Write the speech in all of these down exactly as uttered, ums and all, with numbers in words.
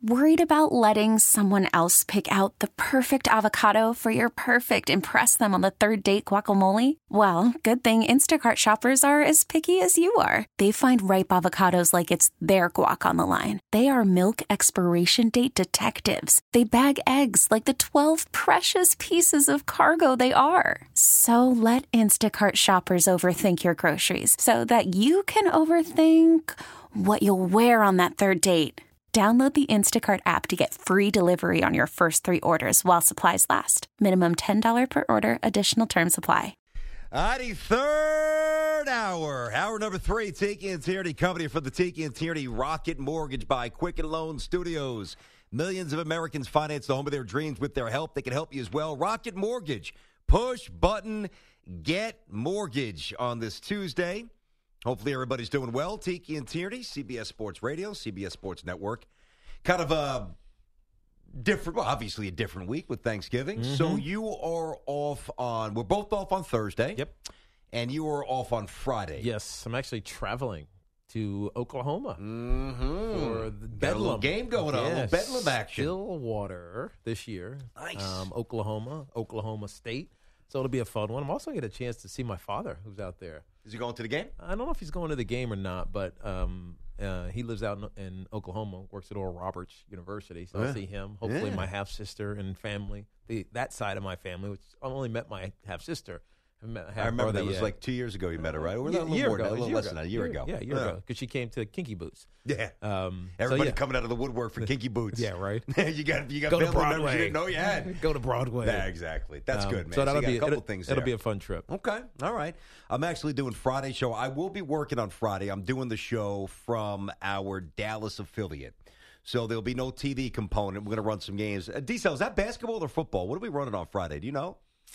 Worried about letting someone else pick out the perfect avocado for your perfect impress them on the third date guacamole? Well, good thing Instacart shoppers are as picky as you are. They find ripe avocados like it's their guac on the line. They are milk expiration date detectives. They bag eggs like the twelve precious pieces of cargo they are. So let Instacart shoppers overthink your groceries so that you can overthink what you'll wear on that third date. Download the Instacart app to get free delivery on your first three orders while supplies last. Minimum ten dollars per order. Additional terms apply. All righty, third hour. Hour number three, Tiki and Tierney Company for the Tiki and Tierney Rocket Mortgage by Quicken Loan Studios. Millions of Americans finance the home of their dreams with their help. They can help you as well. Rocket Mortgage. Push button, get mortgage on this Tuesday. Hopefully everybody's doing well. Tiki and Tierney, C B S Sports Radio, C B S Sports Network. Kind of a different, well, obviously a different week with Thanksgiving. Mm-hmm. So you are off on, we're both off on Thursday. Yep. And you are off on Friday. Yes, I'm actually traveling to Oklahoma mm-hmm. for the Got Bedlam. a little game going on, yes. a little Bedlam action. Stillwater this year. Nice. Um, Oklahoma, Oklahoma State. So it'll be a fun one. I'm also going to get a chance to see my father, who's out there. Is he going to the game? I don't know if he's going to the game or not, but um, uh, he lives out in, in Oklahoma, works at Oral Roberts University, so yeah. I'll see him. Hopefully yeah. my half-sister and family, the, that side of my family, which I've only met my half-sister. I, met I remember that was yet. like two years ago you met her, right? Or was that a little year more ago, than, a little year less ago. than a year, year ago. Yeah, a year yeah. ago, because she came to Kinky Boots. Yeah. Um, Everybody so yeah. coming out of the woodwork for Kinky Boots. Yeah, right. you got you got Go to family members Broadway. you didn't know you had. Go to Broadway. Yeah, exactly. That's um, good, man. So that'll so you got be a couple it'll, things it'll there. be a fun trip. Okay, all right. I'm actually doing Friday show. I will be working on Friday. I'm doing the show from our Dallas affiliate. So there'll be no T V component. We're going to run some games. Uh, D-Cell, is that basketball or football? What are we running on Friday? Do you know?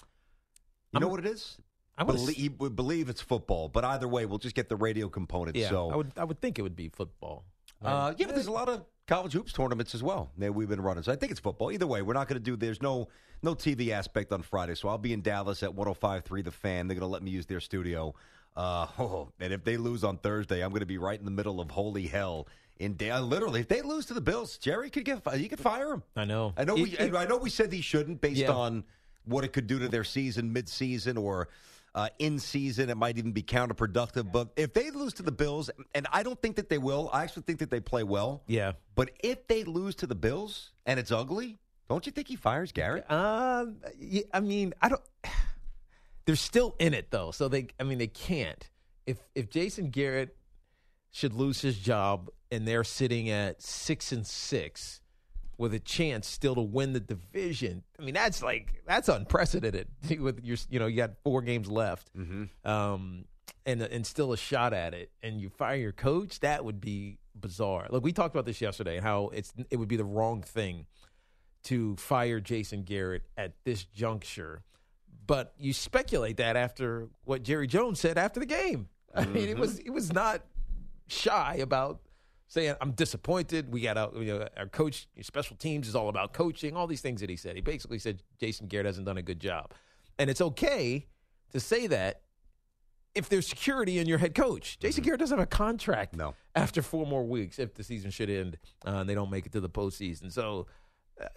You know I'm, what it is? I would believe, we believe it's football, but either way, we'll just get the radio component. Yeah, so I would I would think it would be football. Uh, yeah, but there's a lot of college hoops tournaments as well that we've been running. So I think it's football. Either way, we're not going to do – there's no no T V aspect on Friday. So I'll be in Dallas at one oh five point three The Fan. They're going to let me use their studio. Uh, oh, and if they lose on Thursday, I'm going to be right in the middle of holy hell. In da- Literally, if they lose to the Bills, Jerry could get – you could fire him. I know. I know, it, we, it, I know we said he shouldn't based yeah. on what it could do to their season, mid-season, or – Uh, in season, it might even be counterproductive. But if they lose to the Bills, and I don't think that they will, I actually think that they play well. Yeah. But if they lose to the Bills and it's ugly, don't you think he fires Garrett? Um, yeah, I mean, I don't. They're still in it though, so they. I mean, they can't. If if Jason Garrett should lose his job and they're sitting at six and six. With a chance still to win the division. I mean, that's like that's unprecedented. With your, you know, you got four games left, mm-hmm. um, and and still a shot at it. And you fire your coach, that would be bizarre. Look, we talked about this yesterday. How it's it would be the wrong thing to fire Jason Garrett at this juncture. But you speculate that after what Jerry Jones said after the game. I mm-hmm. mean, it was it was not shy about. Saying, I'm disappointed. We got out, you know, our coach, special teams is all about coaching, all these things that he said. He basically said Jason Garrett hasn't done a good job. And it's okay to say that if there's security in your head coach. Jason Garrett doesn't have a contract no. after four more weeks if the season should end uh, and they don't make it to the postseason. So uh,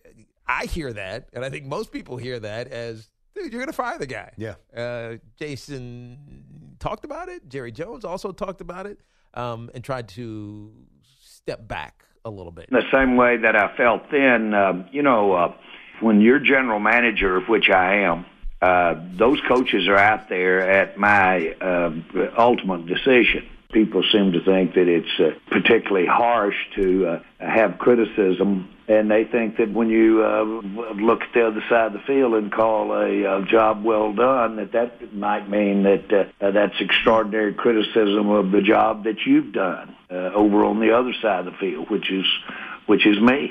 I hear that, and I think most people hear that as, dude, you're going to fire the guy. Yeah. Uh, Jason talked about it. Jerry Jones also talked about it. Um, and tried to step back a little bit. The same way that I felt then, uh, you know, uh, when you're general manager, of which I am, uh, those coaches are out there at my uh, ultimate decision. People seem to think that it's uh, particularly harsh to uh, have criticism, and they think that when you uh, look at the other side of the field and call a, a job well done, that that might mean that uh, that's extraordinary criticism of the job that you've done uh, over on the other side of the field, which is which is me.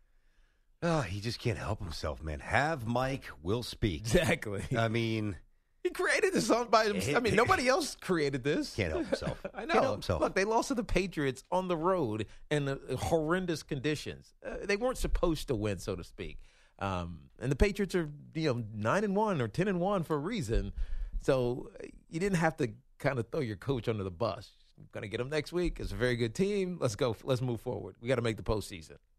Oh, he just can't help himself, man. Have Mike will speak. Exactly. I mean... He created this all by himself. I mean, nobody else created this. Can't help himself. I know. Can't help himself. Look, they lost to the Patriots on the road in uh, horrendous conditions. Uh, they weren't supposed to win, so to speak. Um, and the Patriots are, you know, nine and one or ten and one for a reason. So uh, you didn't have to kind of throw your coach under the bus. Going to get him next week. It's a very good team. Let's go. Let's move forward. We got to make the postseason.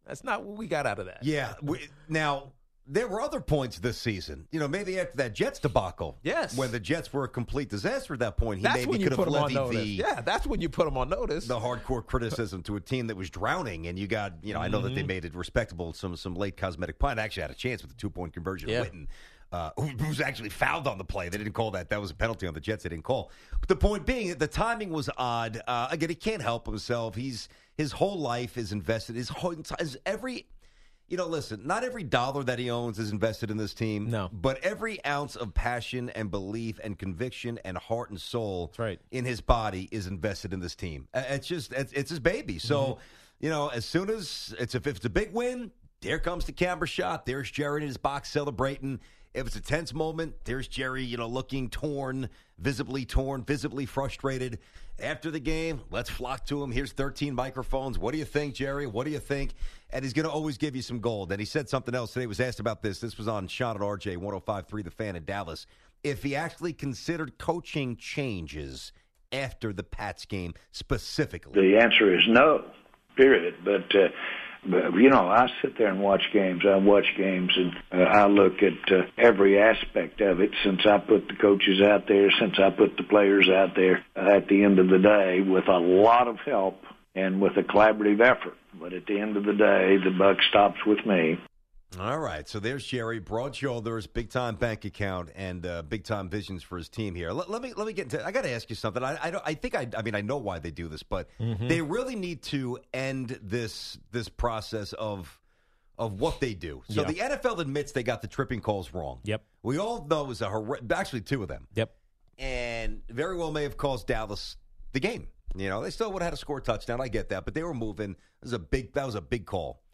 That's not what we got out of that. Yeah. We, now, there were other points this season. You know, maybe after that Jets debacle. Yes. When the Jets were a complete disaster at that point, he That's maybe when you could put have them on levied notice. the Yeah, that's when you put them on notice. the hardcore criticism to a team that was drowning, and you got, you know, I know Mm-hmm. that they made it respectable, some some late cosmetic play, and actually had a chance with the two-point conversion. Yeah. Witten, uh, who, who was actually fouled on the play. They didn't call that. That was a penalty on the Jets. They didn't call. But the point being that the timing was odd. Uh, again, he can't help himself. He's his whole life is invested. His whole his every. You know, listen, not every dollar that he owns is invested in this team. No. But every ounce of passion and belief and conviction and heart and soul That's right. in his body is invested in this team. Uh, It's just, it's, it's his baby. So, Mm-hmm. you know, as soon as it's, if it's a big win, there comes the camera shot. There's Jerry in his box celebrating. If it's a tense moment, there's Jerry, you know, looking torn, visibly torn, visibly frustrated. After the game, let's flock to him. Here's thirteen microphones. What do you think, Jerry? What do you think? And he's going to always give you some gold. And he said something else today. He was asked about this. This was on Sean at R J, one oh five point three The Fan in Dallas. If he actually considered coaching changes after the Pats game specifically. The answer is no, period. But, uh, but you know, I sit there and watch games. I watch games, and uh, I look at uh, every aspect of it since I put the coaches out there, since I put the players out there uh, at the end of the day with a lot of help and with a collaborative effort. But at the end of the day, the buck stops with me. All right, so there's Jerry, broad shoulders, big time bank account, and uh, big time visions for his team here. Let, let me let me get into. I got to ask you something. I I, don't, I think I I mean I know why they do this, but Mm-hmm. they really need to end this this process of of what they do. So Yeah. the N F L admits they got the tripping calls wrong. Yep. We all know it was a hor- actually two of them. Yep. And very well may have caused Dallas the game. You know, they still would have had to score a touchdown. I get that, but they were moving. It was a big. That was a big call,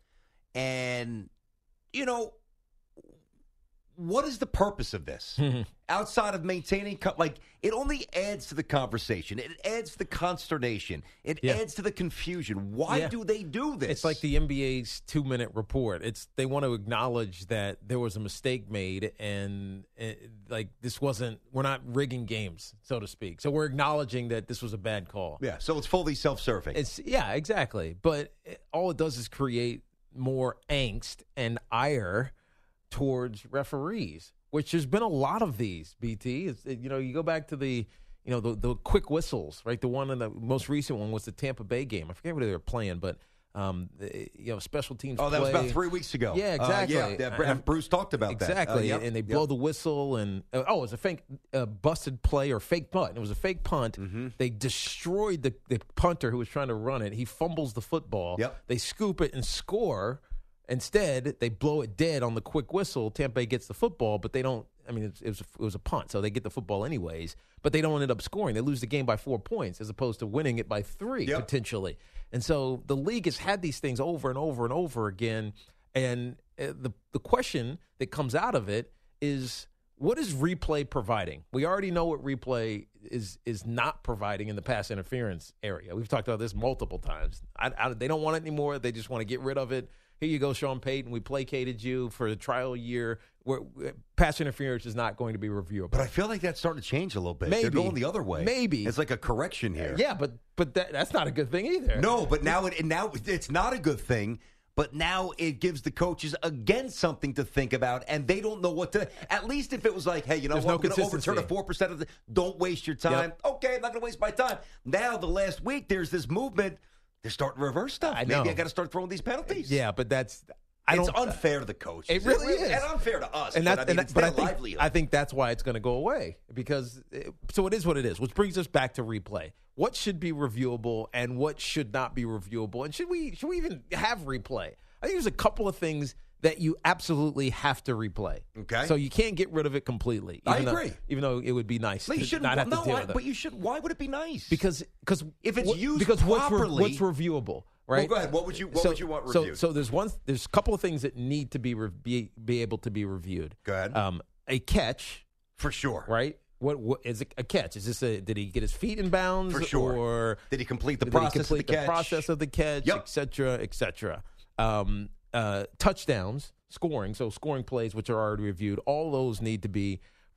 and. You know, what is the purpose of this? Outside of maintaining, co- like, it only adds to the conversation. It adds to the consternation. It Yeah. adds to the confusion. Why Yeah. do they do this? It's like the N B A's two-minute report. It's they want to acknowledge that there was a mistake made, and uh, like this wasn't. We're not rigging games, so to speak. So we're acknowledging that this was a bad call. Yeah, so it's fully self-serving. It's yeah, exactly. But it, all it does is create more angst and ire towards referees, which there's been a lot of these. B T, it's, it, you know, you go back to the, you know, the the quick whistles, right? The one in the most recent one was the Tampa Bay game. I forget what they were playing, but um, the, you know, special teams. oh, that was play. about three weeks ago. Yeah, Uh, exactly. yeah, yeah, Br- And- Bruce talked about exactly, that. Uh, yep, and they yep. blow the whistle, and uh, oh, it was a fake, uh, busted play or fake punt. It was a fake punt. Mm-hmm. They destroyed the, the punter who was trying to run it. He fumbles the football. Yep. They scoop it and score. Instead, they blow it dead on the quick whistle. Tampa Bay gets the football, but they don't. I mean, it was, it was, a, it was a punt, so they get the football anyways. But they don't end up scoring. They lose the game by four points as opposed to winning it by three Yep. potentially. And so the league has had these things over and over and over again. And uh, the the question that comes out of it is, what is replay providing? We already know what replay is is not providing in the pass interference area. We've talked about this multiple times. I, I, they don't want it anymore. They just want to get rid of it. Here you go, Sean Payton. We placated you for the trial year. Where pass interference is not going to be reviewable. But I feel like that's starting to change a little bit. Maybe. They're going the other way. Maybe. It's like a correction here. Yeah, but but that, that's not a good thing either. No, but now it and now it's not a good thing. But now it gives the coaches again something to think about, and they don't know what to. At least if it was like, hey, you know There's what, no we're going to consistency. overturn a four percent of the. Don't waste your time. Yep. Okay, I'm not going to waste my time. Now the last week there's this movement. They're starting to reverse stuff. I know. Maybe I got to start throwing these penalties. Yeah, but that's I it's don't. unfair to the coaches. It really is, and unfair to us. and but that's I mean, and it's that, but their I think livelihood. I think that's why it's going to go away because it, so it is what it is. Which brings us back to replay. What should be reviewable and what should not be reviewable, and should we should we even have replay? I think there's a couple of things that you absolutely have to replay. Okay. So you can't get rid of it completely. I even though- agree. even though it would be nice Well, you to shouldn't. not have no, to deal I- with it. but you should. Why would it be nice? because because If it's what- used because what's, re- properly- what's reviewable, right? Well, go ahead. What would you- what so, would you want so- reviewed? So, there's one. There's a couple of things that need to be re- be be able to be reviewed. Go ahead. Um, a catch, for sure. right? What what is it, a catch? Is this a did he get his feet in bounds? For sure. Or Did he complete the did process he complete of the catch? process of the catch, Yep. et cetera, et cetera. Um, uh, touchdowns, scoring. So scoring plays, which are already reviewed, all those need to be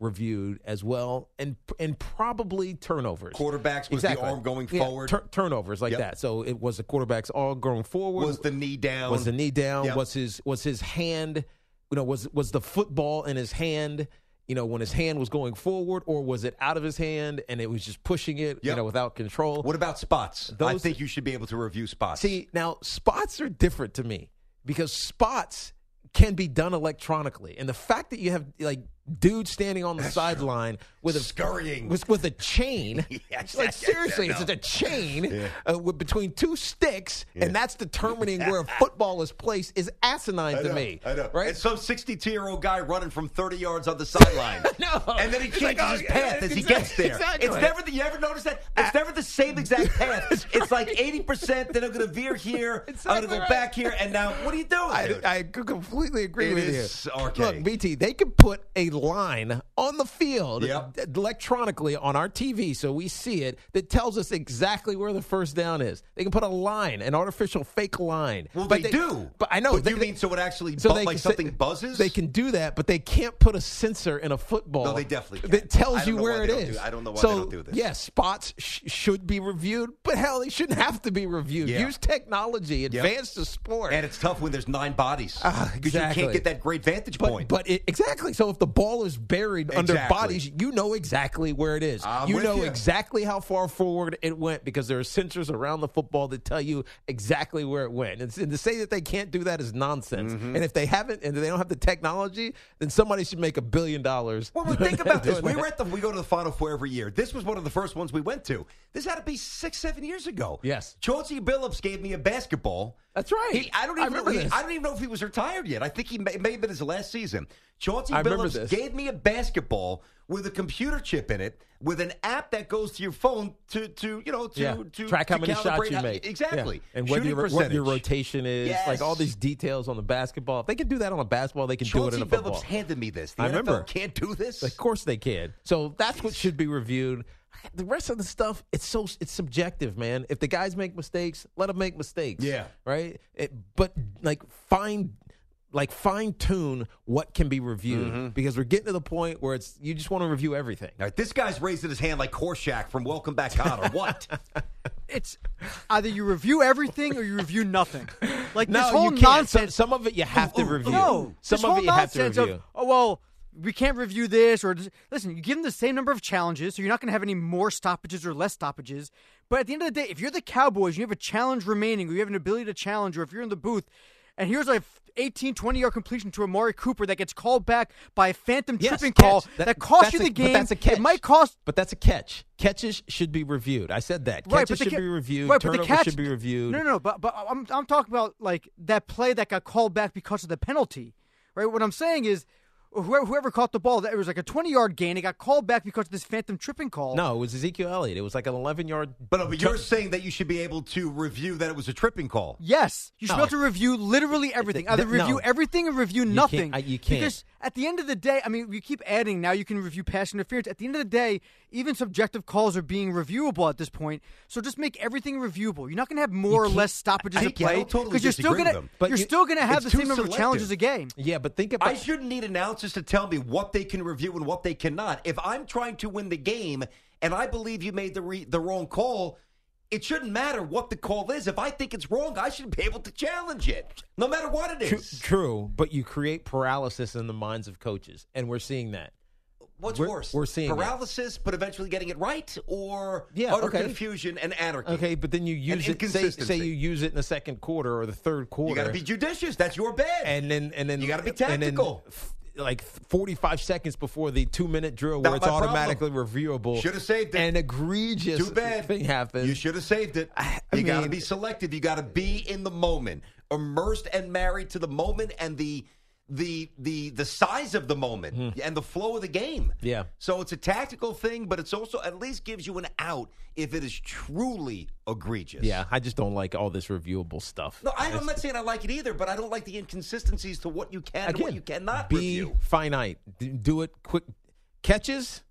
reviewed as well, and and probably turnovers. Quarterbacks was exactly. the arm going yeah, forward. Tur- turnovers like Yep. that. So it was the quarterbacks all going forward. Was the knee down? Was the knee down? Yep. Was his was his hand? You know, was was the football in his hand? You know, when his hand was going forward, or was it out of his hand and it was just pushing it? Yep. You know, without control. What about spots? I Those- think you should be able to review spots. See, now spots are different to me because spots can be done electronically, and the fact that you have like dudes standing on the sideline with a Scurrying. with, with a chain, Yes, like yes, seriously, yes, I it's know. a chain Yeah. uh, with, between two sticks, Yeah. and that's determining where a football is placed is asinine I to know, me. I know. Right? And some sixty-two-year-old guy running from thirty yards on the sideline. No. And then he It's changes like, oh, his path yeah, as he exactly, gets there. exactly. It's never the, you ever notice that? It's never the same exact path. It's like eighty percent, then I'm going to veer here, I'm Exactly going to go right. back here, and now what are you doing, I, dude? I could completely agree It with is you. archaic. Look, B T, they could put a line on the field Yep. electronically on our T V so we see it that tells us exactly where the first down is. They can put a line, an artificial fake line. well, But they, do. But I know. But they, you mean so it actually, so bu- they like can something say- buzzes? They can do that, but they can't put a sensor in a football. No, they definitely can. That I tells don't you know where why it they don't is. do- I don't know why so, they don't do this. Yeah, spots sh- should be reviewed, but hell, they shouldn't have to be reviewed. Yeah. Use technology, advance the sport. And it's tough when there's nine bodies. Ah, Because you exactly. can't get that great vantage But, point. but it, exactly. So if the ball is buried under Exactly. bodies, you know exactly where it is. I'm you with know you. exactly how far forward it went because there are sensors around the football that tell you exactly where it went. And, and to say that they can't do that is nonsense. Mm-hmm. And if they haven't and they don't have the technology, then somebody should make a billion dollars. Well, well, think about this. doing We that. were at the we go to the Final Four every year. This was one of the first ones we went to. This had to be six, seven years ago. Yes. Chauncey Billups gave me a basketball. That's right. He, I don't I even know. remember He, this. I don't even know if he was retired yet. I think he may, may have been his last season. Chauncey I remember Billups this. gave me a basketball with a computer chip in it, with an app that goes to your phone to, to you know, to, Yeah. to track how to many shots calibrate you how- make. Exactly. Yeah. And what Shooting your, what percentage. your rotation is. Yes. Like all these details on the babasketball. If they can do that on a basketball, they can Chauncey do it in a football. Billups handed me this. The I N F L remember. can't do this. Of course they can. So that's what should be reviewed. The rest of the stuff, it's so it's subjective, man. If the guys make mistakes, let them make mistakes. Yeah. Right. It, but like fine, like fine tune what can be reviewed Mm-hmm. because we're getting to the point where it's you just want to review everything. All right, this guy's raising his hand like Korshak from Welcome Back, Kotter. What? It's either you review everything or you review nothing. Like No, this whole you can't. nonsense. Some, some of it you have to review. No, some this of whole it you have to nonsense review. Of, oh well, we can't review this or listen. You give them the same number of challenges, so you're not going to have any more stoppages or less stoppages. But at the end of the day, if you're the Cowboys, and you have a challenge remaining, or you have an ability to challenge, or if you're in the booth, and here's a eighteen, twenty-yard completion to Amari Cooper that gets called back by a phantom Yes, tripping catch. call That- that, costs that's you a- the but game. that's a catch. It might cost. But that's a catch. Catches should be reviewed. I said that. Right, Catches but the should ca- be reviewed. right, but the Turnovers catch- should be reviewed. No, no, no. But but I'm I'm talking about like that play that got called back because of the penalty, right? What I'm saying is, whoever, whoever caught the ball, that it was like a twenty-yard gain. It got called back because of this phantom tripping call. No, it was Ezekiel Elliott. It was like an eleven-yard. But, no, but you're saying that you should be able to review that it was a tripping call. Yes, you should No. be able to review literally everything. Either th- no. review everything or review can't- nothing. I- you can't. Because at the end of the day, I mean, you keep adding. Now you can review pass interference. At the end of the day, even subjective calls are being reviewable at this point. So just make everything reviewable. You're not going to have more or can't- less stoppages I- at yeah, I play don't totally you're still disagree going with to him. But you're you- still going to have it's the too same number of selective. challenges a game. Yeah, but think about. I shouldn't need announcers to tell me what they can review and what they cannot. If I'm trying to win the game and I believe you made the re- the wrong call, it shouldn't matter what the call is. If I think it's wrong, I should be able to challenge it, no matter what it True, is. true, but you create paralysis in the minds of coaches, and we're seeing that. What's We're- worse? we're seeing it. paralysis, but eventually getting it right, or Yeah, utter okay. confusion and anarchy. Okay, but then you use it. Say, inconsistency. say you use it in the second quarter or the third quarter. You got to be judicious. That's your bed. and then and then You gotta be and then, tactical. f- like forty-five seconds before the two-minute drill, Not where it's my problem. automatically reviewable. Should have saved it. An egregious Too bad. thing happens. You should have saved it. I you got to mean- be selective. You got to be in the moment, immersed and married to the moment and the the the the size of the moment and the flow of the game. Yeah. So it's a tactical thing, but it's also at least gives you an out if it is truly egregious. Yeah, I just don't like all this reviewable stuff. No, I, I'm not saying I like it either, but I don't like the inconsistencies to what you can and what you cannot be review. finite. D- Do it quick. Catches,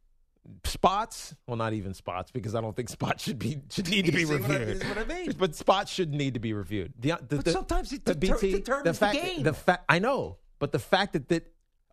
spots. Well, not even spots because I don't think spots should be should need to You be see what I- reviewed. this is what I mean. But spots should need to be reviewed. The, the, But the- sometimes it the deter- B T, determines the fact, game. The fact I know, but the fact that that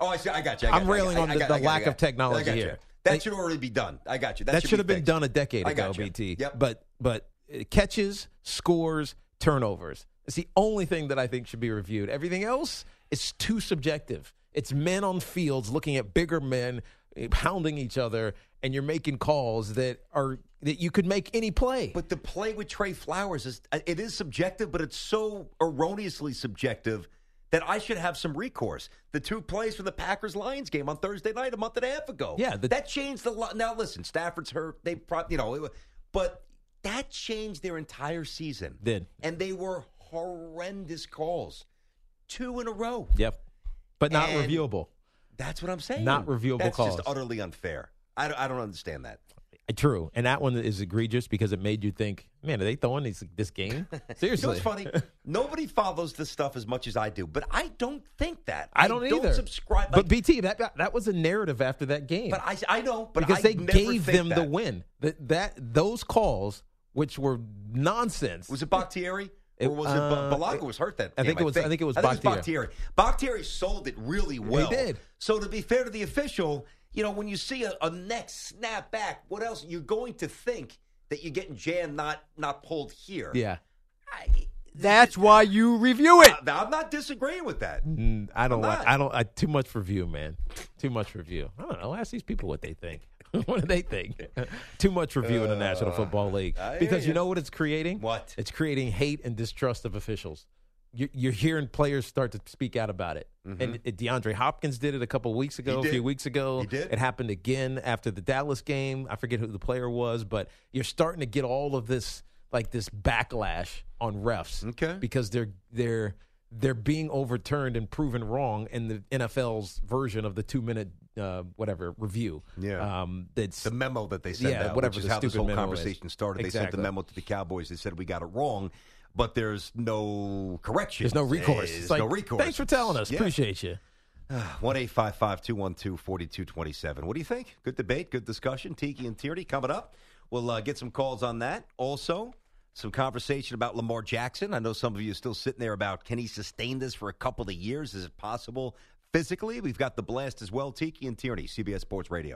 Oh, I see. I got you. I got I'm you. railing I, on I, the, I, the I, I, lack I, of technology I got you. here. That They- should already be done. I got you. That, That should, should be have been fixed. done a decade I ago, got you. B T. Yep. But but uh, catches, scores, turnovers. It's the only thing that I think should be reviewed. Everything else is too subjective. It's men on fields looking at bigger men uh, pounding each other, and you're making calls that are that you could make any play. But the play with Trey Flowers is it is subjective, but it's so erroneously subjective that I should have some recourse. The two plays from the Packers-Lions game on Thursday night a month and a half ago. Yeah, the- that changed the lot. Now listen, Stafford's hurt. They probably, you know, it, but that changed their entire season. Did. And they were horrendous calls, two in a row. Yep. But not And reviewable. That's what I'm saying. Not reviewable That's calls. just utterly unfair. I don't, I don't understand that. True. And that one is egregious because it made you think, man, are they throwing these, this game? Seriously. You know what's funny? Nobody follows this stuff as much as I do, but I don't think that. I don't either. Don't subscribe. But like- B T, that that was a narrative after that game. But I, I know, but because I they never gave think them that. the win. That that those calls, which were nonsense. Was it Bakhtiari? It- Or was it uh, Balaga was hurt that I game, think it was- I think it was Bakhtiari. Bakhtiari. Bakhtiari sold it really well. did. So to be fair to the official, you know, when you see a, a neck snap back, what else? You're going to think that you're getting jammed, not not pulled here. Yeah. I, That's why you review it. I, I'm not disagreeing with that. Mm, I don't I'm like. not. I don't. I, too much review, man. Too much review. I don't know. Ask these people what they think. What do they think? Too much review in the National Football League I hear because you you. know what it's creating. What? It's creating hate and distrust of officials. You're, you're hearing players start to speak out about it. And it, DeAndre Hopkins did it a couple weeks ago, He a did. few weeks ago. He did. It happened again after the Dallas game. I forget who the player was, but you're starting to get all of this, like this backlash on refs. Okay. Because they're they're they're being overturned and proven wrong in the N F L's version of the two minute uh, whatever review. Yeah. Um, that's The memo that they sent Yeah, out, whatever which is the how this stupid whole memo is. conversation started. They sent the Exactly. memo to the Cowboys. They said we got it wrong, but there's no correction. there's no recourse. There's It's like, no recourse. thanks for telling us. Yeah. Appreciate you. one eight five five, two one two, four two two seven. What do you think? Good debate, good discussion. Tiki and Tierney coming up. We'll uh, get some calls on that. Also, some conversation about Lamar Jackson. I know some of you are still sitting there about, can he sustain this for a couple of years? Is it possible physically? We've got the blast as well. Tiki and Tierney, C B S Sports Radio.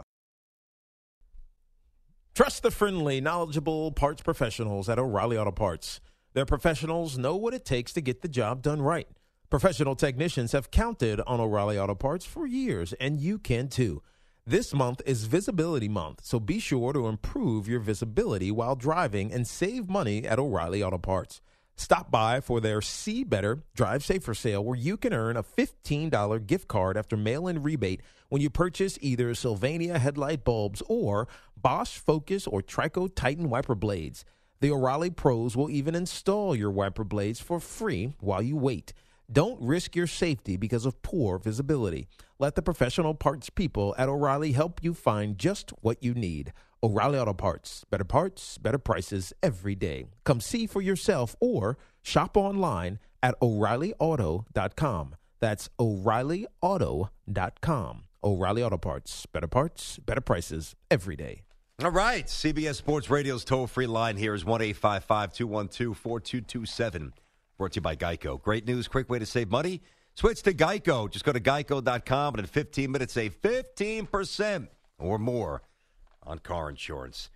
Trust the friendly, knowledgeable parts professionals at O'Reilly Auto Parts. Their professionals know what it takes to get the job done right. Professional technicians have counted on O'Reilly Auto Parts for years, and you can too. This month is Visibility Month, so be sure to improve your visibility while driving and save money at O'Reilly Auto Parts. Stop by for their See Better, Drive Safer sale where you can earn a fifteen dollars gift card after mail-in rebate when you purchase either Sylvania headlight bulbs or Bosch Focus or Trico Titan wiper blades. The O'Reilly pros will even install your wiper blades for free while you wait. Don't risk your safety because of poor visibility. Let the professional parts people at O'Reilly help you find just what you need. O'Reilly Auto Parts. Better parts, better prices every day. Come see for yourself or shop online at O'Reilly Auto dot com. That's O'Reilly Auto dot com. O'Reilly Auto Parts. Better parts, better prices every day. All right. C B S Sports Radio's toll-free line here is one eight five five, two one two, four two two seven. Brought to you by Geico. Great news, quick way to save money. Switch to Geico. Just go to geico dot com and in fifteen minutes, save fifteen percent or more on car insurance.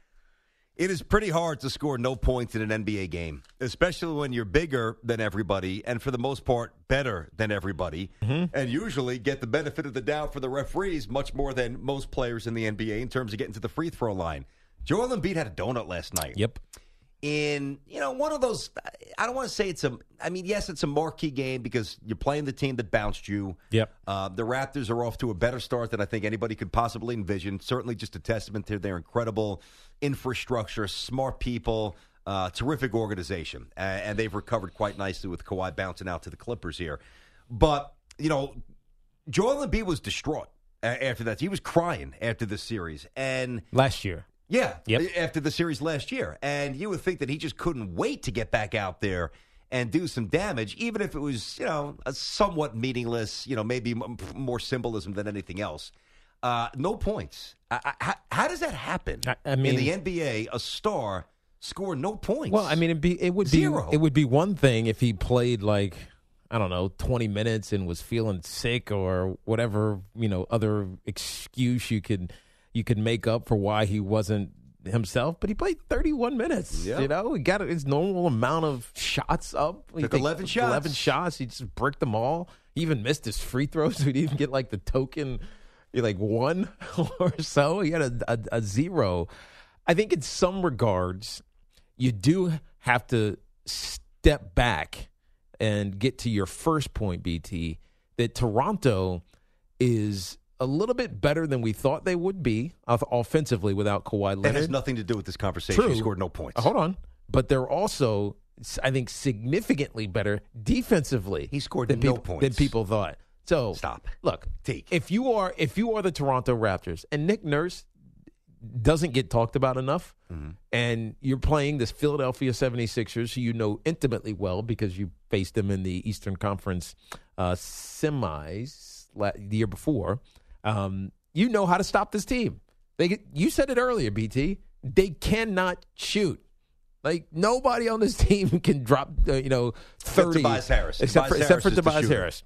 It is pretty hard to score no points in an N B A game, especially when you're bigger than everybody and, for the most part, better than everybody, mm-hmm. and usually get the benefit of the doubt for the referees much more than most players in the N B A in terms of getting to the free throw line. Joel Embiid had a donut last night. Yep. In, you know, one of those, I don't want to say it's a, I mean, yes, it's a marquee game because you're playing the team that bounced you. Yep. Uh, the Raptors are off to a better start than I think anybody could possibly envision. Certainly just a testament to their incredible infrastructure, smart people, uh, terrific organization. Uh, and they've recovered quite nicely with Kawhi bouncing out to the Clippers here. But, you know, Joel Embiid was distraught after that. He was crying after this series. And last year. Yeah, yep. After the series last year. And you would think that he just couldn't wait to get back out there and do some damage, even if it was, you know, a somewhat meaningless, you know, maybe more symbolism than anything else. Uh, no points. I, I, how does that happen? I, I mean, in the N B A, a star score no points. Well, I mean, it'd be, it would Zero. be it would be one thing if he played like I don't know, twenty minutes and was feeling sick or whatever, you know, other excuse you could you could make up for why he wasn't himself, but he played thirty-one minutes. Yeah. You know, he got his normal amount of shots up. He Took took eleven shots. eleven shots. He just bricked them all. He even missed his free throws. So he didn't even get like the token, like one or so. He had a, a, a zero. I think in some regards, you do have to step back and get to your first point, B T, that Toronto is a little bit better than we thought they would be off- offensively without Kawhi Leonard. That has nothing to do with this conversation. True. He scored no points. Uh, Hold on. But they're also, I think, significantly better defensively. He scored than no peop- points. than people thought. So Stop. Look, Take. if you are if you are the Toronto Raptors and Nick Nurse doesn't get talked about enough, Mm-hmm. and you're playing this Philadelphia seventy-sixers who you know intimately well because you faced them in the Eastern Conference uh, semis la- the year before, um, you know how to stop this team. They get, you said it earlier, B T. They cannot shoot. Like, nobody on this team can drop, uh, you know, thirty. Tobias Harris. Except Tobias for, except Harris for is the Tobias shooter. Harris.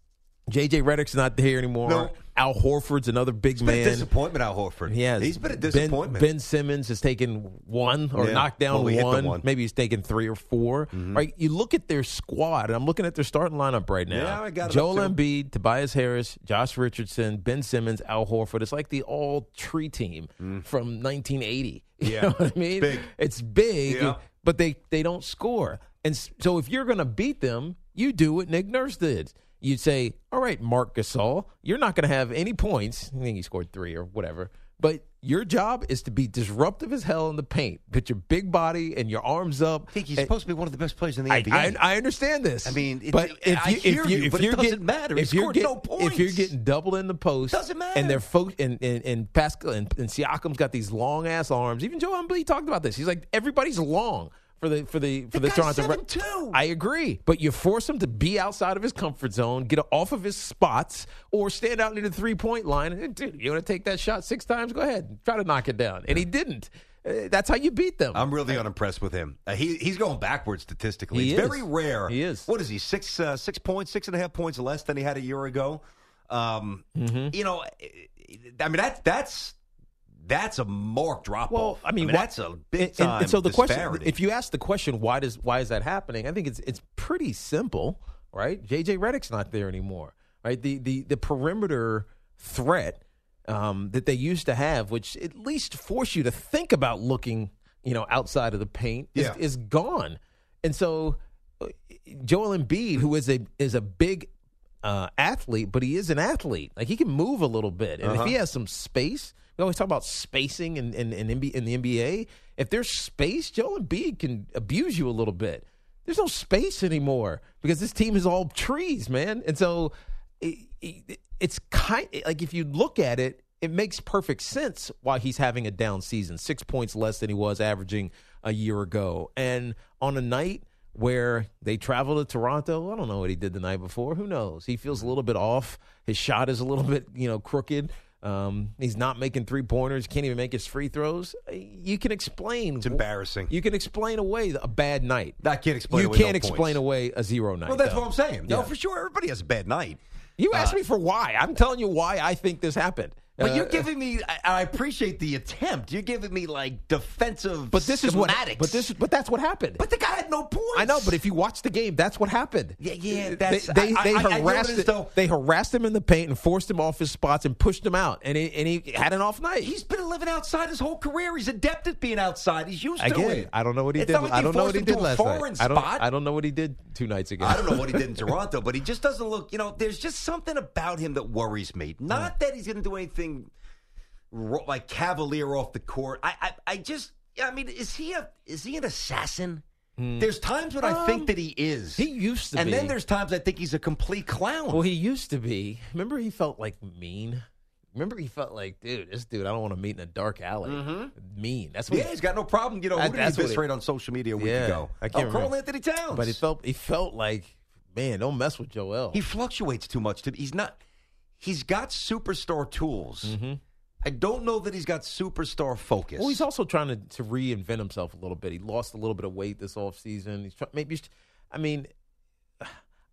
J J Redick's not here anymore. No. Al Horford's another big It's been a man. disappointment, Al Horford. He has. He's been a Ben- disappointment. Ben, Simmons has taken one or Yeah. knocked down Well, we hit the one. one. Maybe he's taken three or four. Mm-hmm. Right? You look at their squad, and I'm looking at their starting lineup right now. Yeah, I got it Joel up, too. Embiid, Tobias Harris, Josh Richardson, Ben Simmons, Al Horford. It's like the all-tree team from nineteen eighty. You Mm. Yeah. know what I mean? Big. It's big, Yeah. but they, they don't score. And s- so if you're going to beat them, you do what Nick Nurse did. You'd say, all right, Marc Gasol, you're not going to have any points. I think he scored three or whatever. But your job is to be disruptive as hell in the paint. Put your big body and your arms up. I think he's And- supposed to be one of the best players in the I, N B A. I, I understand this. I mean, it- but if I you, hear if you, you, if but it you're doesn't getting, matter. He If you're, scored getting, no if you're points. getting doubled in the post, Doesn't matter. and they're fo- and, and, and Pascal and, and Siakam's got these long ass arms. Even Joe Embiid talked about this. He's like, everybody's long for the for the for The the, guy's Toronto. seven Ra- two. I agree, but you force him to be outside of his comfort zone, get off of his spots, or stand out near the three point line. And dude, you want to take that shot six times? Go ahead, try to knock it down. And he didn't. Uh, that's how you beat them. I'm really unimpressed with him. Uh, he he's going backwards statistically. He it's is. very rare. He is. What is he? Six uh, six points, six and a half points less than he had a year ago. Um, Mm-hmm. You know, I mean that's that's that's a marked drop Well, off. I mean, why- that's a big and, time and so the disparity. question, if you ask the question, why does why is that happening? I think it's it's pretty simple, right? J J Redick's not there anymore, right? The the the perimeter threat um, that they used to have, which at least force you to think about looking, you know, outside of the paint, is, Yeah. is gone. And so uh, Joel Embiid, who is a is a big uh, athlete, but he is an athlete. Like, he can move a little bit, and Uh-huh. if he has some space. We always talk about spacing in, in, in, N B A in the N B A. If there's space, Joel Embiid can abuse you a little bit. There's no space anymore because this team is all trees, man. And so it, it, it's kind like, if you look at it, it makes perfect sense why he's having a down season. Six points less than he was averaging a year ago. And on a night where they travel to Toronto, I don't know what he did the night before. Who knows? He feels a little bit off. His shot is a little bit, you know, crooked. Um, he's not making three pointers. Can't even make his free throws. You can explain. It's embarrassing. You can explain away a bad night. I can't explain You away can't no explain points. away a zero night. Well, that's though. what I'm saying. No, Yeah. for sure, everybody has a bad night. You asked Uh, me for why. I'm telling you why I think this happened. But Uh, you're giving me. I, I appreciate the attempt. You're giving me like defensive. But this is what. schematics. But this. But that's what happened. But the guy had no points. I know. But if you watch the game, that's what happened. Yeah, yeah, They that's- they, I- they I- I know harassed it is, it- though. They harassed him in the paint and forced him off his spots and pushed him out. And he and he had an off night. He's been living outside his whole career. He's adept at being outside. He's used to Again, it. I don't know what he It's did. not like I they don't know what forced he him did to a last foreign night. I don't. spot. I don't know what he did two nights ago. I don't know what he did in Toronto, but he just doesn't look. You know, there's just something about him that worries me. Not that he's going to do anything ro- like cavalier off the court. I, I, I just. I mean, is he a? Is he an assassin? There's times when I think that he is. He used to and be. then there's times I think he's a complete clown. Well, he used to be. Remember, he felt like mean. Remember, he felt like, dude, this dude, I don't want to meet in a dark alley. Mean. That's what. yeah, he, he's got no problem. You know, That- who did he that's what it- eviscerate on social media a week Yeah, ago? I can't oh, Carl remember. Anthony Towns. but he felt. He felt like, man, don't mess with Joel. He fluctuates too much. To He's not. He's got superstar tools. Mm-hmm. I don't know that he's got superstar focus. Well, he's also trying to, to reinvent himself a little bit. He lost a little bit of weight this offseason. He's trying, maybe. He's, I mean,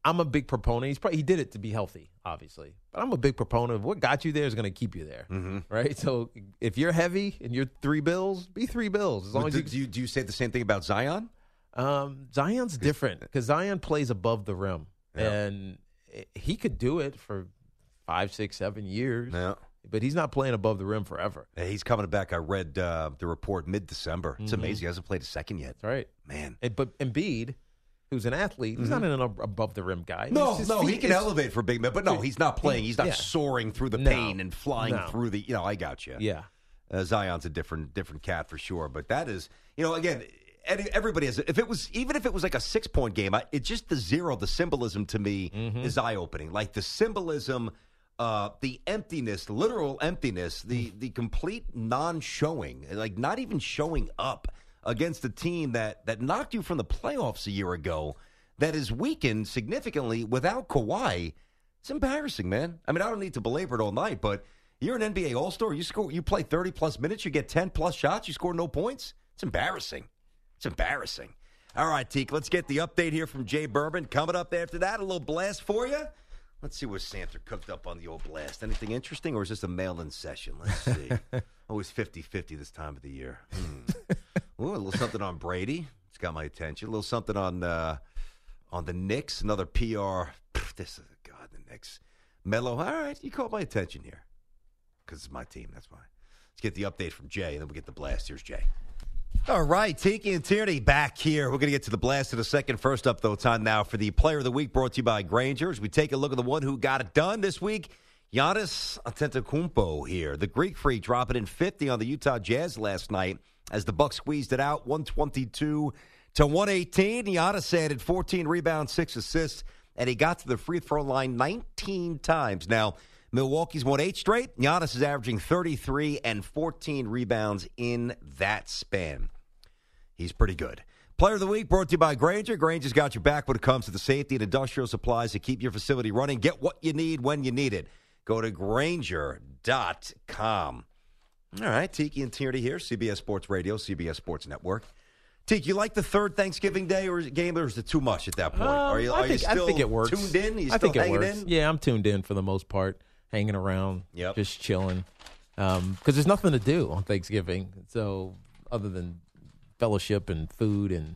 I'm a big proponent. He's probably, he did it to be healthy, obviously. But I'm a big proponent of what got you there is going to keep you there, mm-hmm. right? So if you're heavy and you're three bills, be three bills. As long But as do, you, do you do you say the same thing about Zion? Um, Zion's different because Zion plays above the rim, Yeah. and he could do it for five, six, seven years. Yeah. But he's not playing above the rim forever. Yeah, he's coming back. I read uh, the report mid-December. It's Mhm. amazing. He hasn't played a second yet. That's right. Man. And, but Embiid, who's an athlete, he's not an ab- above the rim guy. No, He's- his no, he feet can is- elevate for big men, but no, he's not playing. He's not Yeah. soaring through the No. pain and flying No. through the. You know, I got you. Yeah. Uh, Zion's a different different cat for sure, but that is, you know, again, any- everybody has. If it was even if it was like a six point game, I, it just the zero, the symbolism to me Mm-hmm. is eye opening. Like the symbolism, uh, the emptiness, the literal emptiness, the Mm. the complete non showing, like not even showing up against a team that that knocked you from the playoffs a year ago, that is weakened significantly without Kawhi. It's embarrassing, man. I mean, I don't need to belabor it all night, but you're an N B A All-Star. You score, you play thirty plus minutes, you get ten plus shots, you score no points. It's embarrassing. It's embarrassing. All right, Teak, let's get the update here from Jay Bourbon. Coming up after that, a little blast for you. Let's see what Santa cooked up on the old blast. Anything interesting, or is this a mail-in session? Let's see. Always fifty-fifty this time of the year. Hmm. Ooh, a little something on Brady. It's got my attention. A little something on uh, on the Knicks. Another P R. Pff, this is, God, the Knicks. Melo. All right, you caught my attention here. Because it's my team, that's why. Let's get the update from Jay, and then we'll get the blast. Here's Jay. All right, Tiki and Tierney back here. We're going to get to the blast in a second. First up, though, time now for the Player of the Week, brought to you by Grainger. As we take a look at the one who got it done this week, Giannis Antetokounmpo here. The Greek Freak dropping in fifty on the Utah Jazz last night as the Bucks squeezed it out, one twenty-two to one eighteen. Giannis added fourteen rebounds, six assists, and he got to the free throw line nineteen times. Now, Milwaukee's won eight straight. Giannis is averaging thirty-three and fourteen rebounds in that span. He's pretty good. Player of the Week brought to you by Grainger. Grainger's got your back when it comes to the safety and industrial supplies to keep your facility running. Get what you need when you need it. Go to Grainger dot com. All right, Tiki and Tierney here, C B S Sports Radio, C B S Sports Network. Tiki, you like the third Thanksgiving Day or game, or is it too much at that point? Um, are you, I are think, you still I think it works. tuned in? Are you I still think it hanging works. in? Yeah, I'm tuned in for the most part, hanging around, Yep. just chilling. Because um, there's nothing to do on Thanksgiving, so other than fellowship and food and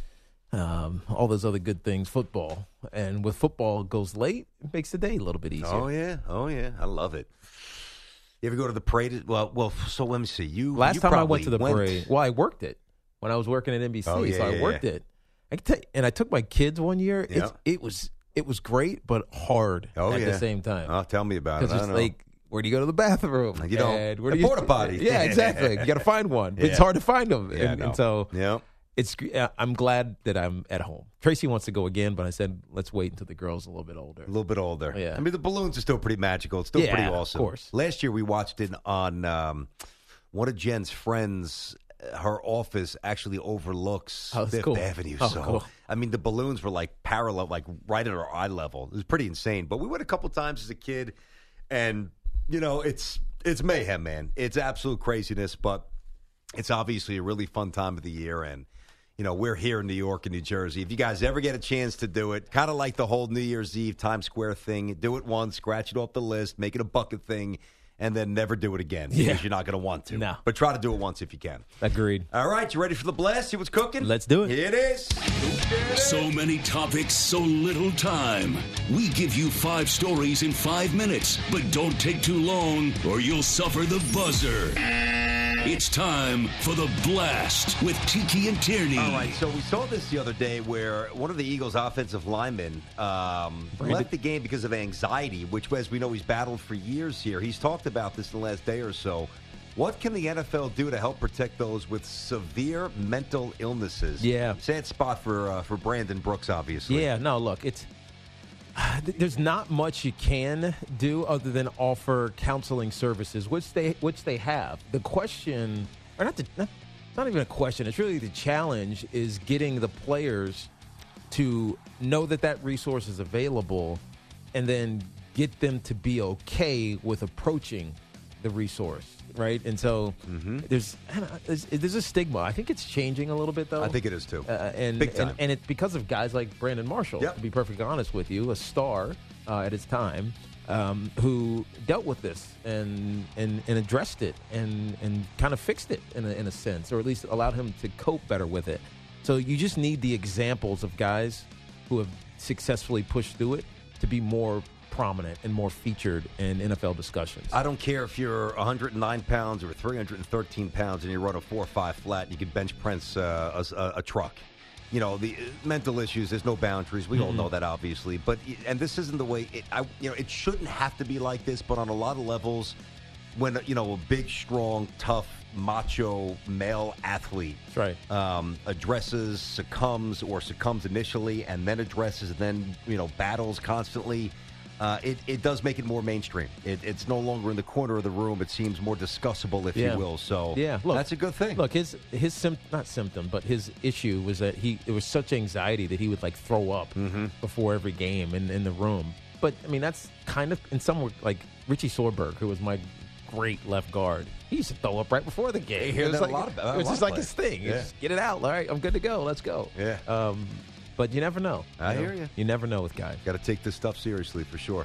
um, all those other good things, football. And with football, it goes late, it makes the day a little bit easier. Oh, yeah. Oh, yeah. I love it. You ever go to the parade? Well, well. So let me see. You Last you time I probably went to the went- parade, well, I worked it when I was working at N B C, Oh, yeah, so I yeah, worked yeah. it. I can tell you, and I took my kids one year. It's, Yeah. it was it was great, but hard Oh, at yeah. the same time. Oh, tell me about it. Because I it's don't know. like, where do you go to the bathroom? You know, and where a do you, porta potty. Yeah, exactly. You got to find one. It's Yeah. hard to find them, Yeah, and, I and know. so Yeah. it's. uh, I'm glad that I'm at home. Tracy wants to go again, but I said let's wait until the girl's a little bit older. A little bit older. Yeah. I mean, the balloons are still pretty magical. It's still Yeah, pretty of awesome. course. Last year we watched it on um, one of Jen's friends. Her office actually overlooks Oh, that's Fifth cool. Avenue. Oh, so, cool. I mean, the balloons were like parallel, like right at our eye level. It was pretty insane. But we went a couple times as a kid, and you know, it's it's mayhem, man. It's absolute craziness, but it's obviously a really fun time of the year, and you know, we're here in New York and New Jersey. If you guys ever get a chance to do it, kind of like the whole New Year's Eve Times Square thing, do it once, scratch it off the list, make it a bucket thing, and then never do it again because Yeah. you're not going to want to. No. But try to do it once if you can. Agreed. All right, you ready for the blast? See what's cooking? Let's do it. Here it is. So many topics, so little time. We give you five stories in five minutes, but don't take too long or you'll suffer the buzzer. It's time for the blast with Tiki and Tierney. All right, so we saw this the other day where one of the Eagles' offensive linemen um, Brandon- left the game because of anxiety, which, as we know, he's battled for years here. He's talked about this in the last day or so. What can the N F L do to help protect those with severe mental illnesses? Yeah. Sad spot for uh, for Brandon Brooks, obviously. Yeah, no, look, it's there's not much you can do other than offer counseling services, which they which they have. The question, or not the, not, not even a question. It's really the challenge is getting the players to know that that resource is available, and then get them to be okay with approaching the resource, right? And so Mm-hmm. there's, I don't know, there's there's a stigma. I think it's changing a little bit, though. I think it is, too. Uh, and, Big time. and and it's because of guys like Brandon Marshall, Yep. to be perfectly honest with you, a star uh, at his time, um, who dealt with this and and, and addressed it and, and kind of fixed it in a, in a sense, or at least allowed him to cope better with it. So you just need the examples of guys who have successfully pushed through it to be more prominent and more featured in N F L discussions. I don't care if you're one hundred nine pounds or three hundred thirteen pounds and you run a four or five flat and you can bench press uh, a, a truck. You know, the uh, mental issues, there's no boundaries. We mm-hmm. all know that, obviously. But and this isn't the way, it, I, you know, it shouldn't have to be like this, but on a lot of levels, when, you know, a big, strong, tough, macho male athlete That's right. um, addresses, succumbs, or succumbs initially and then addresses, and then, you know, battles constantly, Uh, it, it does make it more mainstream. It, it's no longer in the corner of the room. It seems more discussable, if Yeah. you will. So Yeah, look, that's a good thing. Look, his his sim- not symptom, but his issue was that he it was such anxiety that he would like throw up Mm-hmm. before every game in, in the room. But I mean, that's kind of in some way, like Richie Sorberg, who was my great left guard. He used to throw up right before the game. You hear it was that a like, lot about- It was a lot just of like his players. thing. Yeah. Just get it out. All right, I'm good to go. Let's go. Yeah. Um, but you never know. I know? hear you. You never know with guys. Got to take this stuff seriously for sure.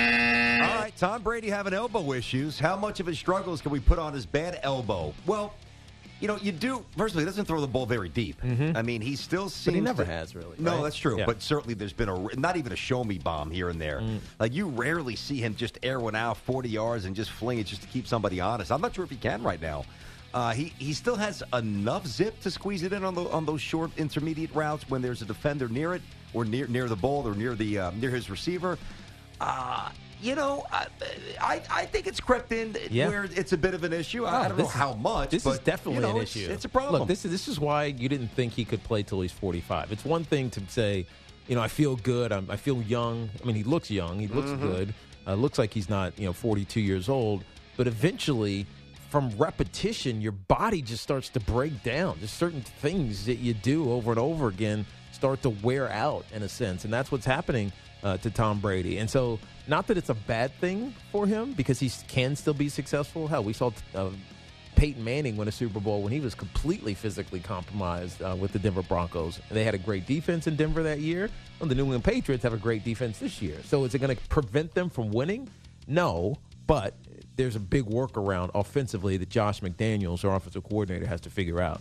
All right, Tom Brady having elbow issues. How much of his struggles can we put on his bad elbow? Well, you know, you do. Firstly, he doesn't throw the ball very deep. I mean, he still seems. But he never to, has, really. No, right? that's true. Yeah. But certainly, there's been a not even a show me bomb here and there. Mm. Like you rarely see him just air one out forty yards and just fling it just to keep somebody honest. I'm not sure if he can right now. Uh, he he still has enough zip to squeeze it in on the on those short intermediate routes when there's a defender near it or near near the ball or near the uh, near his receiver. Uh, you know, I, I I think it's crept in Yeah. where it's a bit of an issue. I, Oh, I don't this know is- how much. This but, is definitely you know, an it's, issue. It's a problem. Look, this is this is why you didn't think he could play till he's forty-five. It's one thing to say, you know, I feel good. I'm, I feel young. I mean, he looks young. He looks Mm-hmm. good. Uh, looks like he's not, you know, forty-two years old. But eventually, from repetition, your body just starts to break down. Just certain things that you do over and over again start to wear out in a sense, and that's what's happening uh, to Tom Brady. And so, not that it's a bad thing for him because he can still be successful. Hell, we saw uh, Peyton Manning win a Super Bowl when he was completely physically compromised uh, with the Denver Broncos. And they had a great defense in Denver that year. Well, the New England Patriots have a great defense this year. So is it going to prevent them from winning? No, but there's a big workaround offensively that Josh McDaniels, our offensive coordinator, has to figure out.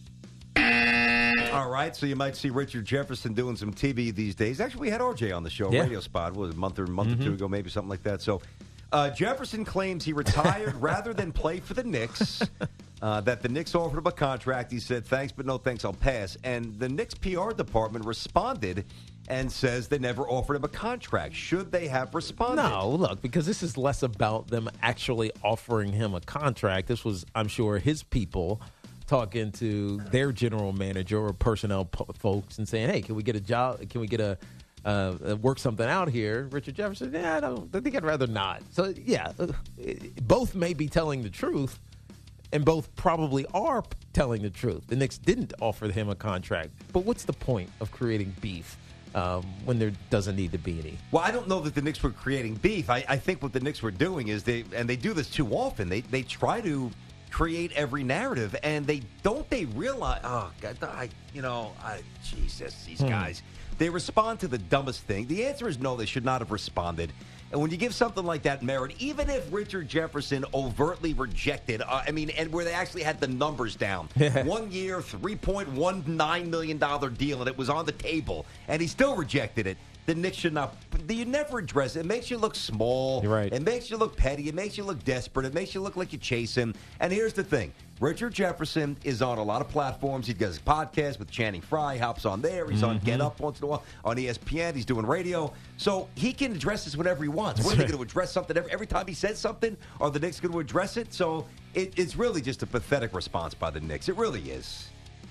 All right, so you might see Richard Jefferson doing some T V these days. Actually, we had R J on the show, Yeah. radio spot, what was it, a month or a month Mm-hmm. or two ago, maybe something like that. So uh, Jefferson claims he retired rather than play for the Knicks, uh, that the Knicks offered him a contract. He said, thanks, but no thanks, I'll pass. And the Knicks P R department responded and says they never offered him a contract. Should they have responded? No, look, because this is less about them actually offering him a contract. This was, I'm sure, his people talking to their general manager or personnel po- folks and saying, hey, can we get a job? Can we get a uh, work something out here? Richard Jefferson, yeah, I don't I think I'd rather not. So, yeah, uh, both may be telling the truth, and both probably are p- telling the truth. The Knicks didn't offer him a contract. But what's the point of creating beef um, when there doesn't need to be any? Well, I don't know that the Knicks were creating beef. I, I think what the Knicks were doing is they, and they do this too often, they they try to create every narrative, and they don't they realize, oh, God, I, you know, I, Jesus, these Hmm. guys, they respond to the dumbest thing. The answer is no, they should not have responded. And when you give something like that merit, even if Richard Jefferson overtly rejected, uh, I mean, and where they actually had the numbers down, one year, three point one nine million dollars deal, and it was on the table, and he still rejected it, the Knicks should not. You never address it. It makes you look small. You're right. It makes you look petty. It makes you look desperate. It makes you look like you chase him. And here's the thing. Richard Jefferson is on a lot of platforms. He does podcasts with Channing Frye, hops on there. He's on Get Up once in a while on E S P N. He's doing radio. So he can address this whenever he wants. What are they going to address something every, every time he says something? Are the Knicks going to address it? So it, it's really just a pathetic response by the Knicks. It really is.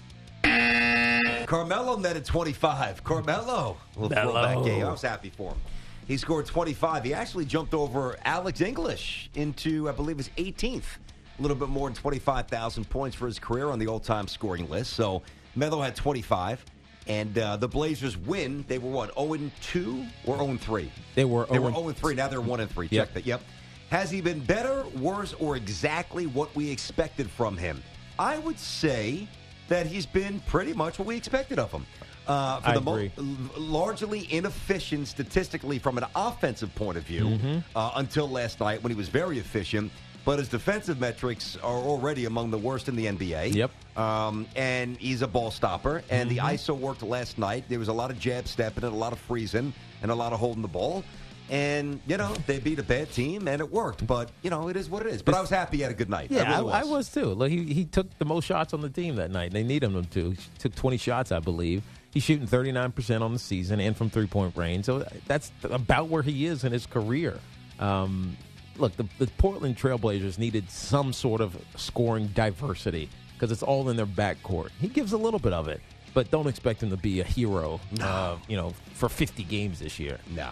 Carmelo netted twenty-five. Carmelo. Little throwback game. I was happy for him. He scored twenty-five. He actually jumped over Alex English into, I believe, his eighteenth. A little bit more than twenty-five thousand points for his career on the all-time scoring list. So Melo had twenty-five. And uh, the Blazers win. They were, what, oh and two or oh and three? They were They oh were and- oh and three. Now they're one and three. Check Yep. that. Yep. Has he been better, worse, or exactly what we expected from him? I would say that he's been pretty much what we expected of him. Uh, for I the agree. Mo- largely inefficient statistically from an offensive point of view Mm-hmm. uh, until last night when he was very efficient. But his defensive metrics are already among the worst in the N B A. Yep. Um, and he's a ball stopper. And Mm-hmm. the I S O worked last night. There was a lot of jab stepping and a lot of freezing and a lot of holding the ball. And, you know, they beat a bad team, and it worked. But, you know, it is what it is. But I was happy he had a good night. Yeah, I, really I, I was too. Look, he he took the most shots on the team that night. They needed him to. He took twenty shots, I believe. He's shooting thirty-nine percent on the season and from three-point range. So that's about where he is in his career. Um, look, the, the Portland Trailblazers needed some sort of scoring diversity because it's all in their backcourt. He gives a little bit of it, but don't expect him to be a hero, No. uh, you know, for fifty games this year. No.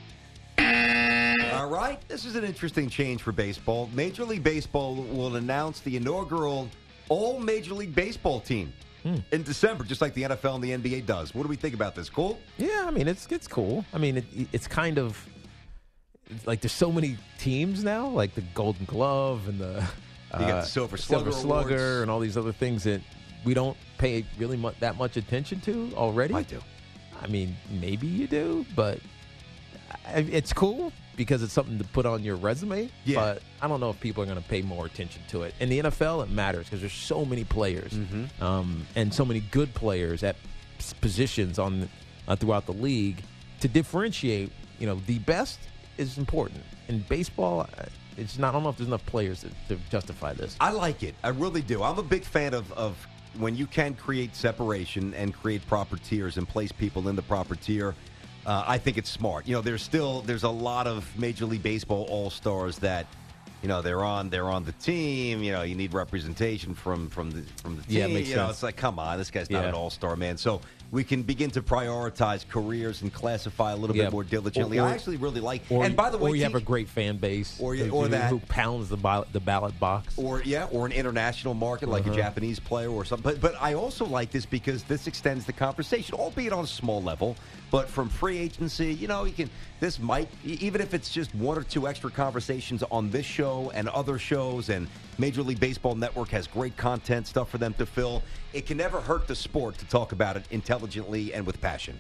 All right. This is an interesting change for baseball. Major League Baseball will announce the inaugural all Major League Baseball team Hmm. in December, just like the N F L and the N B A does. What do we think about this? Cool? Yeah, I mean, it's it's cool. I mean, it, it's kind of it's like there's so many teams now, like the Golden Glove and the uh, You got the Silver Slugger Slugger Awards. and all these other things that we don't pay really mu- that much attention to already. I do. I mean, maybe you do, but I, it's cool because it's something to put on your resume. Yeah. But I don't know if people are going to pay more attention to it. In the N F L, it matters because there's so many players Mm-hmm. um, and so many good players at s- positions on uh, throughout the league to differentiate. You know, the best is important. In baseball, uh, it's not. I don't know if there's enough players to, to justify this. I like it. I really do. I'm a big fan of, of when you can create separation and create proper tiers and place people in the proper tier. Uh, I think it's smart. You know, there's still there's a lot of Major League Baseball all-stars that, you know, they're on they're on the team. You know, you need representation from from the from the team. Yeah, it makes you know, sense. it's like, come on, this guy's not Yeah. an all-star, man. So we can begin to prioritize careers and classify a little Yeah. bit more diligently. Or- I actually really like. Or, and by the way, or you have T- a great fan base, Or you- who, or who- that. who pounds the ballot, the ballot box. Or yeah, or an international market like Uh-huh. a Japanese player or something. But but I also like this because this extends the conversation, albeit on a small level. But from free agency, you know, you can. This might e- even if it's just one or two extra conversations on this show and other shows, and Major League Baseball Network has great content stuff for them to fill. It can never hurt the sport to talk about it intelligently and with passion.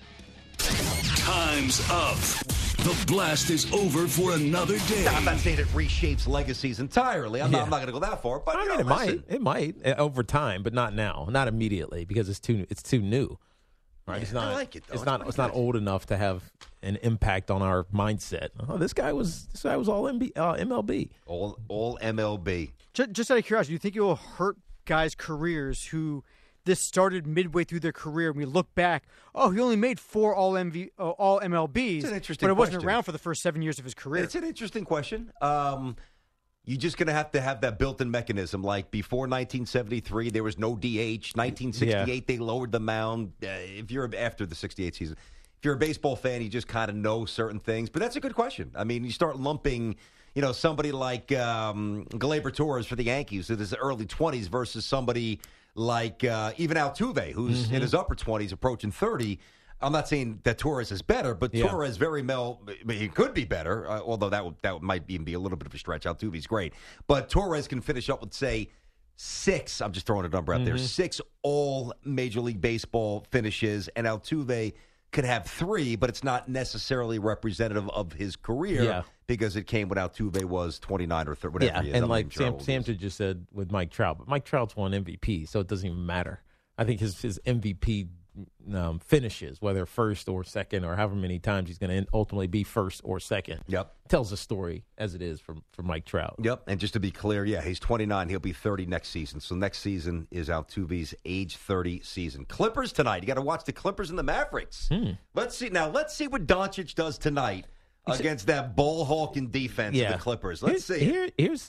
Time's up. The blast is over for another day. Now, I'm not saying it reshapes legacies entirely. I'm not, Yeah. I'm not going to go that far. But I you mean, know, it listen. might, it might uh, over time, but not now, not immediately, because it's too, it's too new. Right? Yeah, it's I not. like it, though. It's It's not. pretty It's not good. old enough to have an impact on our mindset. Oh, this guy was. This guy was all M B, uh, M L B. All all M L B. Just, just out of curiosity, do you think it will hurt guys' careers who this started midway through their career and we look back, oh, he only made four all M V, uh, all M L Bs, It's an interesting but it wasn't question. around for the first seven years of his career. It's an interesting question. Um, you're just going to have to have that built-in mechanism. Like before nineteen seventy-three, there was no D H. nineteen sixty-eight, they lowered the mound. Uh, if you're after the sixty-eight season, if you're a baseball fan, you just kind of know certain things. But that's a good question. I mean, you start lumping, you know, somebody like um, Gleyber Torres for the Yankees in his early twenties versus somebody like uh, even Altuve, who's in his upper twenties, approaching thirty. I'm not saying that Torres is better, but Yeah. Torres very well, he could be better, uh, although that would, that might even be a little bit of a stretch. Altuve's great. But Torres can finish up with, say, six, I'm just throwing a number out there, six all Major League Baseball finishes, and Altuve could have three, but it's not necessarily representative of his career Yeah. because it came when Altuve was twenty-nine or thirty, whatever Yeah, he is. and I'm like not even sure how Sam, old he is. Samter just said with Mike Trout, but Mike Trout's won M V P, so it doesn't even matter. I think his his M V P um, finishes, whether first or second or however many times he's going to ultimately be first or second, Yep. tells the story as it is for, for Mike Trout. Yep, and just to be clear, yeah, he's twenty-nine. He'll be thirty next season. So next season is Altuve's age thirty season. Clippers tonight. You got to watch the Clippers and the Mavericks. Hmm. Let's see now. Let's see what Doncic does tonight against that ball hawking defense of the Clippers. Let's Here's- see. Here, here's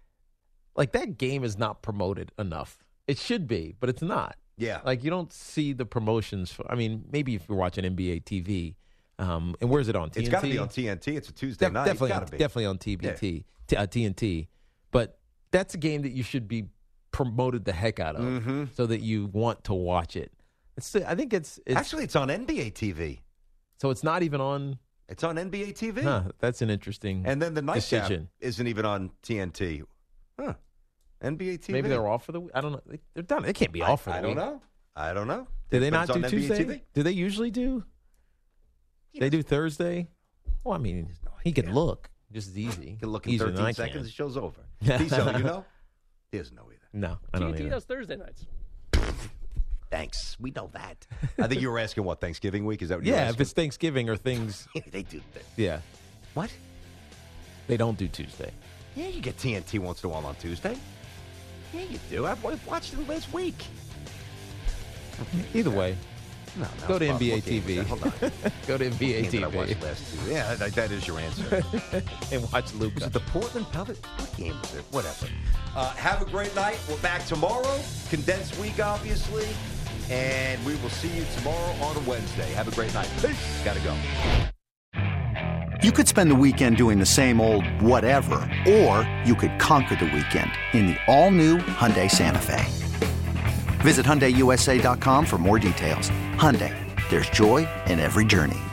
like that game is not promoted enough. It should be, but it's not. Yeah. Like you don't see the promotions. For, I mean, maybe if you're watching N B A T V, um, and where's it on? T N T? It's got to be on T N T. It's a Tuesday Def- night. Definitely, it's on, gotta be. definitely on T B T, T, uh, T N T. But that's a game that you should be promoted the heck out of, Mm-hmm. so that you want to watch it. It's. I think it's. it's Actually, it's on N B A T V. so it's not even on. It's on N B A T V. Huh, that's an interesting And then the nightcap decision. isn't even on T N T. Huh. N B A T V. Maybe they're off for the week. I don't know. They, they're done. They can't be I, off for the I week. don't know. I don't know. Do they But not it's do on N B A T V? Tuesday? Do they usually do? They do Thursday? Well, I mean, no he idea. can look. Just as easy. You can look in Easier than I thirteen can. seconds. The show's over. Tiso, you know? He doesn't know either. No, I don't T N T either. does Thursday nights. Thanks. We know that. I think you were asking what, Thanksgiving week? Is that what you're Yeah, if asking? it's Thanksgiving or things. they do that. Yeah, What? they don't do Tuesday. Yeah, you get T N T once in a while on Tuesday. Yeah, you do. I've wa- watched it last week. Either way, No, no, go it's to fine. N B A What game T V. was that? Hold on. Go to N B A Game T that I V watched last Tuesday. Yeah, that, that is your answer. and watch Was Luca. it the Portland Pelic? What game was it? Whatever. Uh, have a great night. We're back tomorrow. Condensed week, obviously. And we will see you tomorrow on Wednesday. Have a great night. Peace. Gotta go. You could spend the weekend doing the same old whatever, or you could conquer the weekend in the all-new Hyundai Santa Fe. Visit Hyundai U S A dot com for more details. Hyundai, there's joy in every journey.